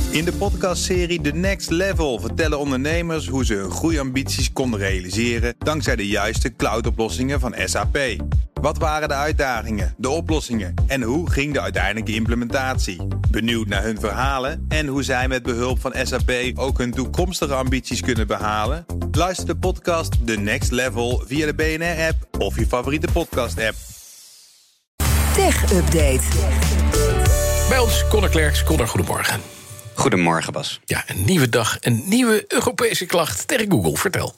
In de podcastserie The Next Level vertellen ondernemers hoe ze hun groeiambities konden realiseren dankzij de juiste cloudoplossingen van SAP. Wat waren de uitdagingen, de oplossingen en hoe ging de uiteindelijke implementatie? Benieuwd naar hun verhalen en hoe zij met behulp van SAP ook hun toekomstige ambities kunnen behalen? Luister de podcast The Next Level via de BNR-app of je favoriete podcast-app. Tech Update. Bij ons Connor Klerks. Connor, goedemorgen. Goedemorgen, Bas. Ja, een nieuwe dag, een nieuwe Europese klacht tegen Google. Vertel.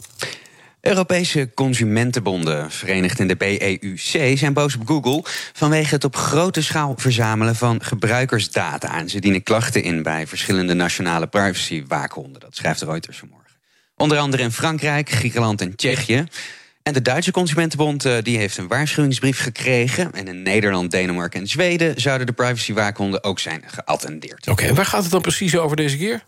Europese consumentenbonden, verenigd in de BEUC, zijn boos op Google vanwege het op grote schaal verzamelen van gebruikersdata. En ze dienen klachten in bij verschillende nationale privacywaakhondden. Dat schrijft Reuters vanmorgen. Onder andere in Frankrijk, Griekenland en Tsjechië. En de Duitse Consumentenbond die heeft een waarschuwingsbrief gekregen. En in Nederland, Denemarken en Zweden zouden de privacywaakhondden ook zijn geattendeerd. Oké, en waar gaat het dan precies over deze keer?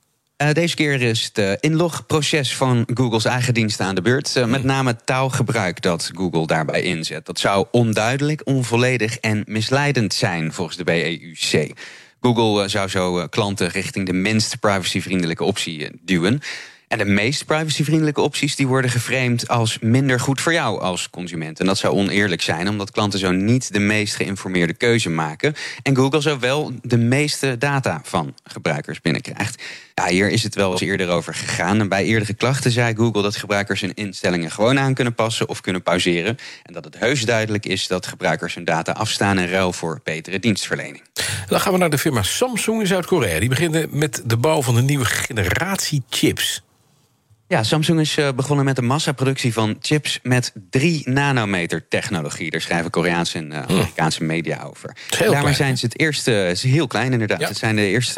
Deze keer is het inlogproces van Googles eigen diensten aan de beurt. Met name taalgebruik dat Google daarbij inzet. Dat zou onduidelijk, onvolledig en misleidend zijn volgens de BEUC. Google zou zo klanten richting de minst privacyvriendelijke optie duwen. En de meest privacyvriendelijke opties die worden geframed als minder goed voor jou als consument. En dat zou oneerlijk zijn, omdat klanten zo niet de meest geïnformeerde keuze maken. En Google zo wel de meeste data van gebruikers binnenkrijgt. Ja, hier is het wel eens eerder over gegaan. En bij eerdere klachten zei Google dat gebruikers hun instellingen gewoon aan kunnen passen of kunnen pauzeren. En dat het heus duidelijk is dat gebruikers hun data afstaan in ruil voor betere dienstverlening. Dan gaan we naar de firma Samsung in Zuid-Korea. Die beginnen met de bouw van een nieuwe generatie chips. Ja, Samsung is begonnen met de massaproductie van chips met 3 nanometer technologie. Daar schrijven Koreaanse en Amerikaanse media over. Daarmee zijn ze het eerste, het is heel klein inderdaad. Ja. Het zijn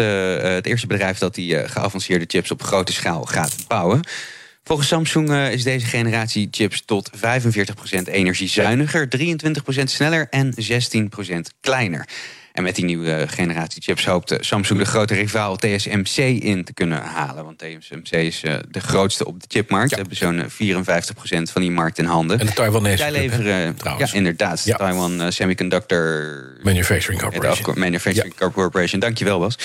het eerste bedrijf dat die geavanceerde chips op grote schaal gaat bouwen. Volgens Samsung is deze generatie chips tot 45% energiezuiniger, 23% sneller en 16% kleiner. En met die nieuwe generatie chips hoopt Samsung de grote rivaal TSMC in te kunnen halen. Want TSMC is de grootste op de chipmarkt. Ze hebben zo'n 54% van die markt in handen. En de Taiwanese zij leveren, ja, inderdaad, ja. Taiwan Semiconductor Manufacturing Corporation. Manufacturing Corporation, dankjewel Bas.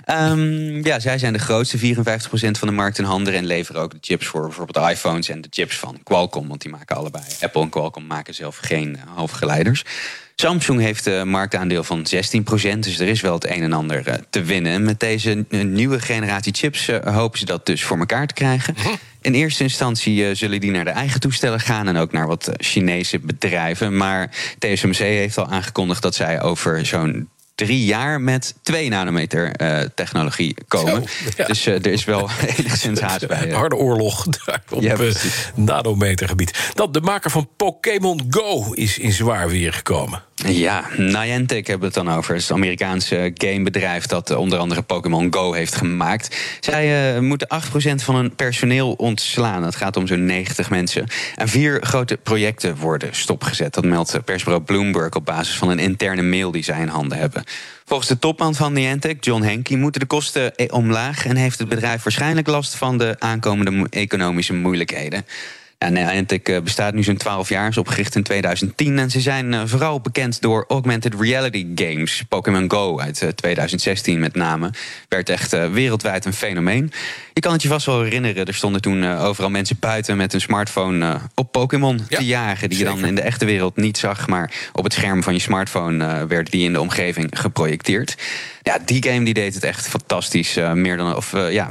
Ja, zij zijn de grootste, 54% van de markt in handen. En leveren ook de chips voor bijvoorbeeld iPhones en de chips van Qualcomm. Want die maken allebei. Apple en Qualcomm maken zelf geen halfgeleiders. Samsung heeft een marktaandeel van 16%, dus er is wel het een en ander te winnen. Met deze nieuwe generatie chips hopen ze dat dus voor elkaar te krijgen. In eerste instantie zullen die naar de eigen toestellen gaan en ook naar wat Chinese bedrijven. Maar TSMC heeft al aangekondigd dat zij over zo'n 3 jaar met 2 nanometer technologie komen. Zo, ja. Dus er is wel enigszins haast bij. Harde oorlog op nanometergebied. De maker van Pokémon Go is in zwaar weer gekomen. Ja, Niantic hebben we het dan over. Het is het Amerikaanse gamebedrijf dat onder andere Pokémon Go heeft gemaakt. Zij moeten 8% van hun personeel ontslaan. Het gaat om zo'n 90 mensen. En 4 grote projecten worden stopgezet. Dat meldt persbureau Bloomberg op basis van een interne mail die zij in handen hebben. Volgens de topman van Niantic, John Hanke, moeten de kosten omlaag en heeft het bedrijf waarschijnlijk last van de aankomende economische moeilijkheden. Ja, Niantic bestaat nu zo'n 12 jaar, is opgericht in 2010... en ze zijn vooral bekend door augmented reality games. Pokémon Go uit 2016 met name. Werd echt wereldwijd een fenomeen. Je kan het je vast wel herinneren, er stonden toen overal mensen buiten met een smartphone op Pokémon te jagen, die je dan in de echte wereld niet zag, maar op het scherm van je smartphone werden die in de omgeving geprojecteerd. Ja, die game die deed het echt fantastisch. Meer dan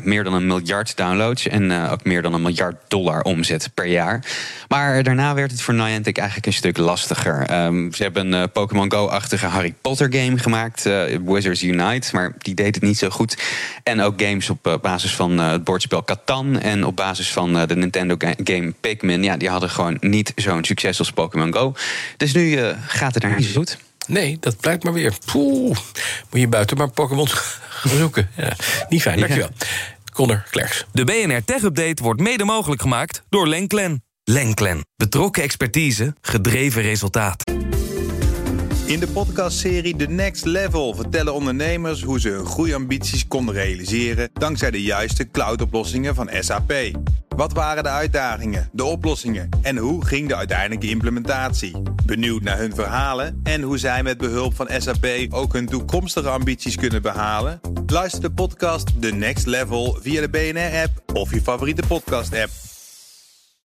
1 miljard downloads en ook meer dan $1 miljard omzet per jaar. Maar daarna werd het voor Niantic eigenlijk een stuk lastiger. Ze hebben een Pokémon Go-achtige Harry Potter game gemaakt, Wizards Unite, maar die deed het niet zo goed. En ook games op basis van het bordspel Catan en op basis van de Nintendo game Pikmin. Ja, die hadden gewoon niet zo'n succes als Pokémon Go. Dus nu gaat het er niet zo goed. Nee, dat blijkt maar weer. Poeh, moet je buiten maar Pokémon gaan zoeken. Ja, niet fijn, dankjewel. Connor Klerks. De BNR Tech Update wordt mede mogelijk gemaakt door Lenklen. Lenklen. Betrokken expertise, gedreven resultaat. In de podcastserie The Next Level vertellen ondernemers hoe ze hun groeiambities konden realiseren dankzij de juiste cloudoplossingen van SAP. Wat waren de uitdagingen, de oplossingen en hoe ging de uiteindelijke implementatie? Benieuwd naar hun verhalen en hoe zij met behulp van SAP ook hun toekomstige ambities kunnen behalen? Luister de podcast The Next Level via de BNR-app of je favoriete podcast-app.